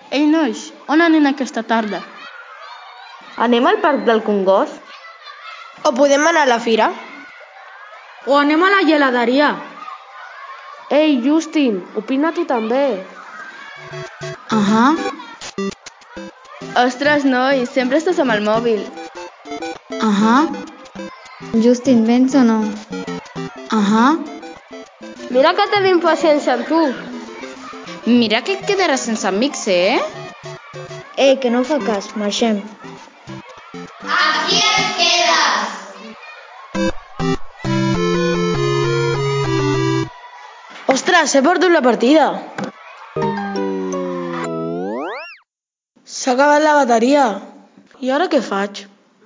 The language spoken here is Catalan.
Ei, nois, on anem aquesta tarda? Anem al Parc del Congost? O podem anar a la fira? O anem a la geladeria? Ei, Justin, opina tu també. Ahà. Ostres, nois, sempre estàs amb el mòbil. Ahà. Justin, vens o no? Ahà. Mira que tenim paciència amb tu. Mira que et quedaràs sense amics, eh? Ei, que no fa cas, marxem. Aquí et quedes! Ostres, he perdut la partida. S'ha acabat la bateria. I ara què faig?